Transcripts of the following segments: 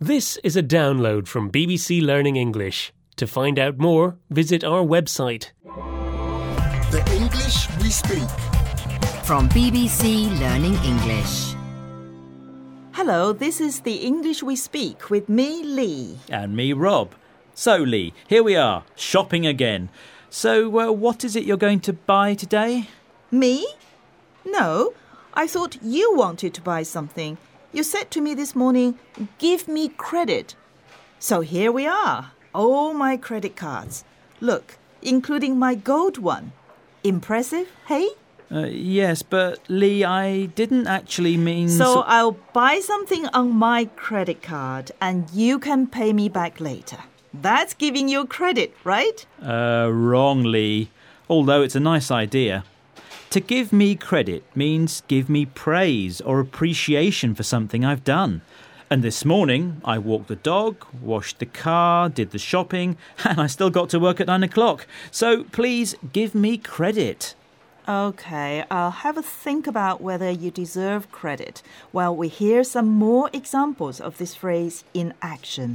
This is a download from BBC Learning English. To find out more, visit our website. The English we speak. From BBC Learning English. Hello, this is the English we speak with me, Lee. And me, Rob. So, Lee, here we are, shopping again. So, what is it you're going to buy today? Me? No, I thought you wanted to buy something. You said to me this morning, give me credit. So here we are, all my credit cards. Look, including my gold one. Impressive, hey? Yes, but Lee, I didn't actually mean... So I'll buy something on my credit card and you can pay me back later. That's giving you credit, right? Wrong, Lee. Although it's a nice idea. To give me credit means give me praise or appreciation for something I've done. And this morning, I walked the dog, washed the car, did the shopping, and I still got to work at 9 o'clock. So please give me credit. Okay, I'll have a think about whether you deserve credit while we hear some more examples of this phrase in action.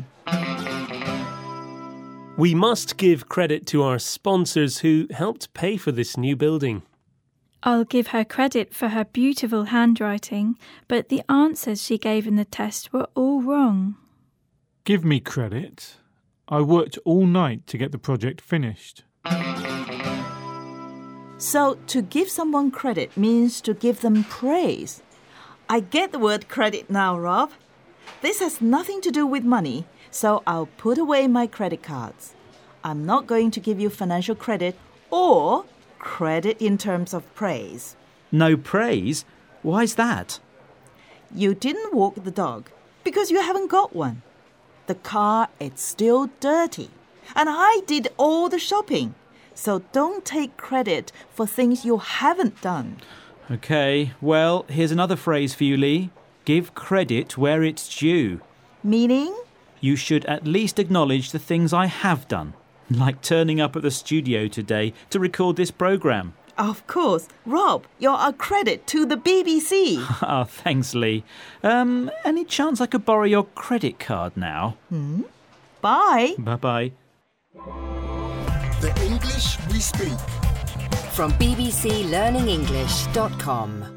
We must give credit to our sponsors who helped pay for this new building. I'll give her credit for her beautiful handwriting, but the answers she gave in the test were all wrong. Give me credit. I worked all night to get the project finished. So, to give someone credit means to give them praise. I get the word credit now, Rob. This has nothing to do with money, so I'll put away my credit cards. I'm not going to give you financial credit or credit in terms of praise. No praise? Why's that? You didn't walk the dog because you haven't got one. The car is still dirty. And I did all the shopping. So don't take credit for things you haven't done. OK, well, here's another phrase for you, Lee. Give credit where it's due. Meaning? You should at least acknowledge the things I have done. Like turning up at the studio today to record this programme. Of course. Rob, you're a credit to the BBC. Ah, thanks, Lee. Any chance I could borrow your credit card now? Bye. Bye-bye. The English we speak. From bbclearningenglish.com.